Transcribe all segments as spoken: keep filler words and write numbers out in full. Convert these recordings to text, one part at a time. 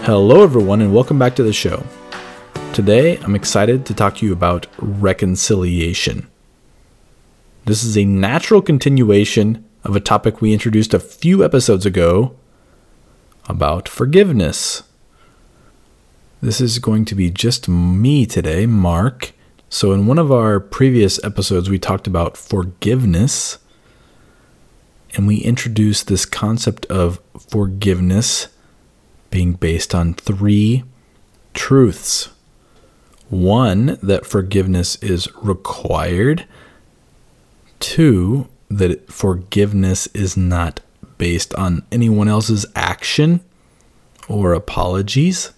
Hello everyone and welcome back to the show. Today I'm excited to talk to you about reconciliation. This is a natural continuation of a topic we introduced a few episodes ago about forgiveness. This is going to be just me today, Mark. So in one of our previous episodes we talked about forgiveness, and we introduced this concept of forgiveness being based on three truths. One, that forgiveness is required. Two, that forgiveness is not based on anyone else's action or apologies.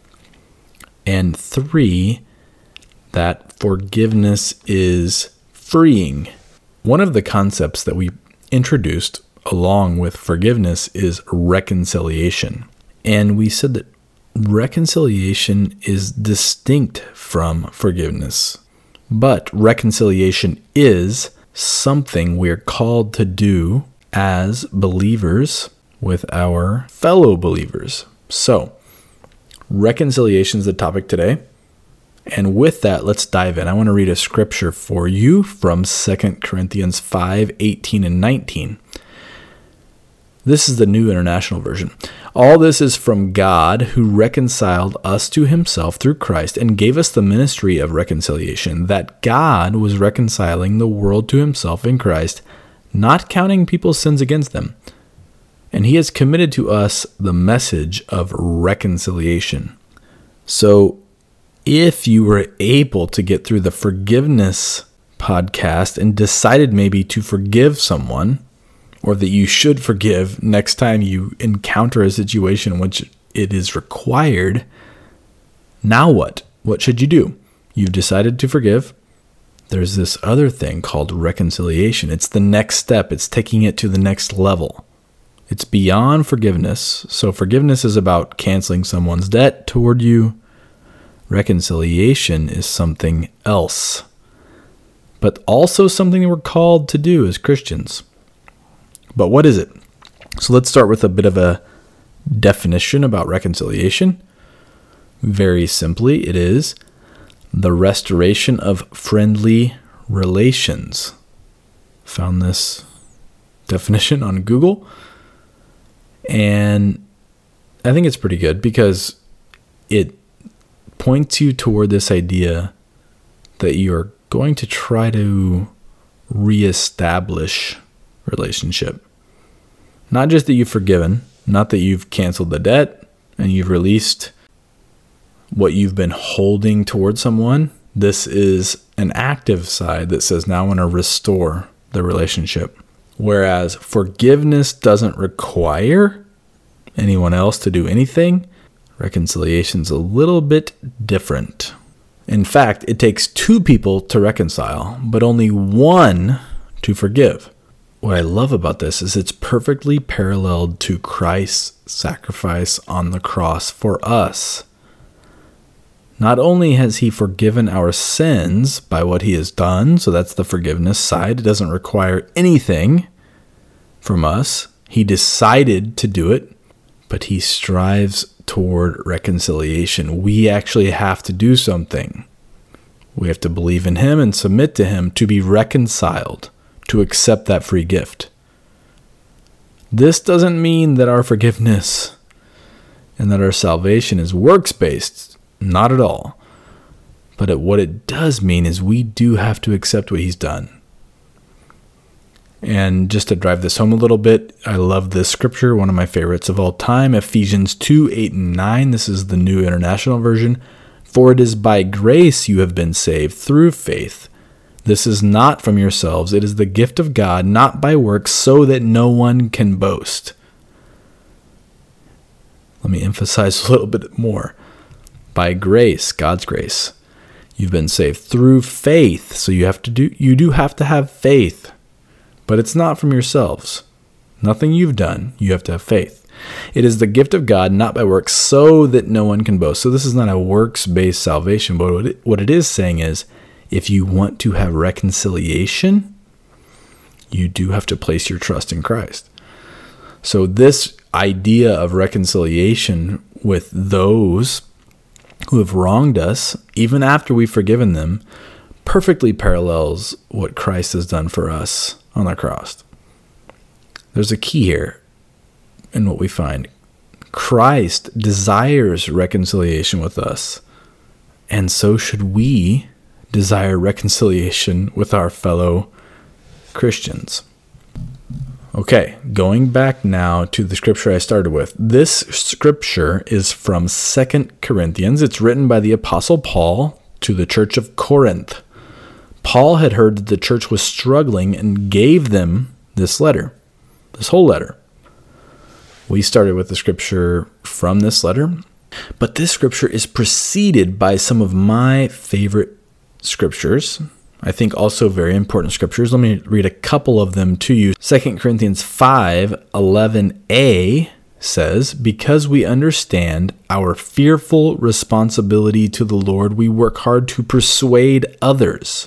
And three, that forgiveness is freeing. One of the concepts that we introduced along with forgiveness is reconciliation. And we said that reconciliation is distinct from forgiveness. But reconciliation is something we're called to do as believers with our fellow believers. So, reconciliation is the topic today. And with that, let's dive in. I want to read a scripture for you from Second Corinthians five, eighteen and nineteen. This is the New International Version. All this is from God, who reconciled us to himself through Christ and gave us the ministry of reconciliation, that God was reconciling the world to himself in Christ, not counting people's sins against them. And he has committed to us the message of reconciliation. So, if you were able to get through the forgiveness podcast and decided maybe to forgive someone, or that you should forgive next time you encounter a situation in which it is required, now what? What should you do? You've decided to forgive. There's this other thing called reconciliation. It's the next step. It's taking it to the next level. It's beyond forgiveness. So forgiveness is about canceling someone's debt toward you. Reconciliation is something else, but also something we're called to do as Christians. But what is it? So let's start with a bit of a definition about reconciliation. Very simply, it is the restoration of friendly relations. Found this definition on Google, and I think it's pretty good because it points you toward this idea that you're going to try to reestablish relationship. Not just that you've forgiven, not that you've canceled the debt and you've released what you've been holding towards someone. This is an active side that says, now I want to restore the relationship. Whereas forgiveness doesn't require anyone else to do anything. Reconciliation's a little bit different. In fact, it takes two people to reconcile, but only one to forgive. What I love about this is it's perfectly paralleled to Christ's sacrifice on the cross for us. Not only has he forgiven our sins by what he has done, so that's the forgiveness side. It doesn't require anything from us. He decided to do it, but he strives toward reconciliation. We actually have to do something. We have to believe in him and submit to him to be reconciled, to accept that free gift. This doesn't mean that our forgiveness and that our salvation is works-based. Not at all. But it, what it does mean is we do have to accept what he's done. And just to drive this home a little bit, I love this scripture, one of my favorites of all time, Ephesians two, eight, and nine. This is the New International Version. For it is by grace you have been saved through faith. This is not from yourselves. It is the gift of God, not by works, so that no one can boast. Let me emphasize a little bit more. By grace, God's grace, you've been saved through faith. So you have to do, you do have to have faith, but it's not from yourselves. Nothing you've done. You have to have faith. It is the gift of God, not by works, so that no one can boast. So this is not a works-based salvation, but what it, what it is saying is, if you want to have reconciliation, you do have to place your trust in Christ. So this idea of reconciliation with those who have wronged us, even after we've forgiven them, perfectly parallels what Christ has done for us on the cross. There's a key here in what we find. Christ desires reconciliation with us, and so should we desire reconciliation with our fellow Christians. Okay, going back now to the scripture I started with. This scripture is from Second Corinthians. It's written by the Apostle Paul to the church of Corinth. Paul had heard that the church was struggling and gave them this letter, this whole letter. We started with the scripture from this letter, but this scripture is preceded by some of my favorite scriptures. I think also very important scriptures. Let me read a couple of them to you. Second Corinthians five eleven a says, "Because we understand our fearful responsibility to the Lord, we work hard to persuade others."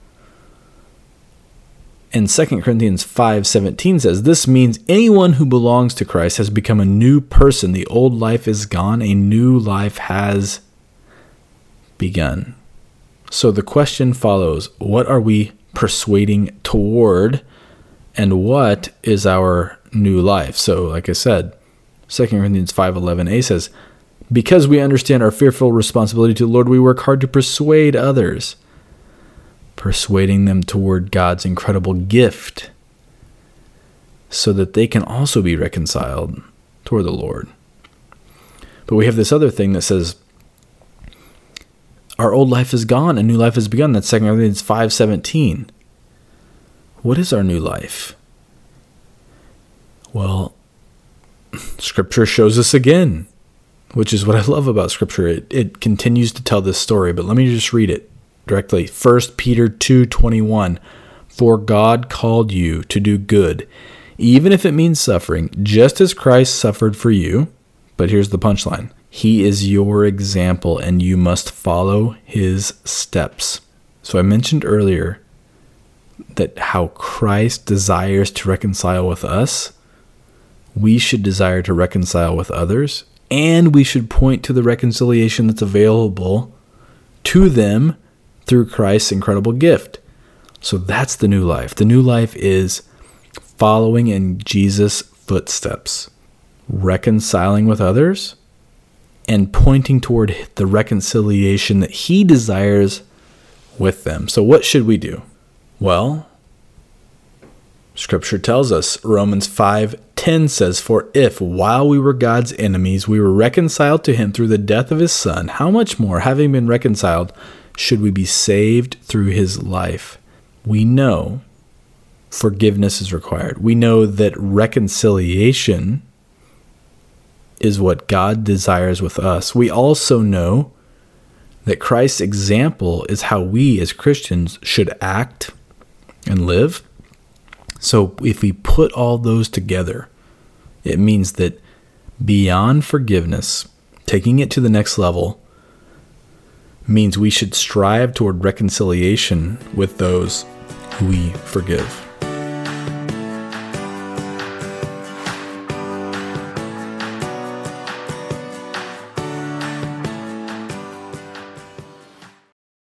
And Second Corinthians five seventeen says, "This means anyone who belongs to Christ has become a new person. The old life is gone, a new life has begun." So the question follows, what are we persuading toward, and what is our new life? So like I said, Second Corinthians five eleven a says, "Because we understand our fearful responsibility to the Lord, we work hard to persuade others," persuading them toward God's incredible gift so that they can also be reconciled toward the Lord. But we have this other thing that says, our old life is gone, a new life has begun. That's Second Corinthians five seventeen. What is our new life? Well, Scripture shows us again, which is what I love about Scripture. It, it continues to tell this story, but let me just read it directly. First Peter two twenty-one, "For God called you to do good, even if it means suffering, just as Christ suffered for you." But here's the punchline. "He is your example, and you must follow his steps." So I mentioned earlier that how Christ desires to reconcile with us, we should desire to reconcile with others, and we should point to the reconciliation that's available to them through Christ's incredible gift. So that's the new life. The new life is following in Jesus' footsteps, reconciling with others, and pointing toward the reconciliation that he desires with them. So what should we do? Well, Scripture tells us, Romans five ten says, "For if, while we were God's enemies, we were reconciled to him through the death of his Son, how much more, having been reconciled, should we be saved through his life?" We know forgiveness is required. We know that reconciliation is what God desires with us. We also know that Christ's example is how we as Christians should act and live. So if we put all those together, it means that beyond forgiveness, taking it to the next level, means we should strive toward reconciliation with those who we forgive.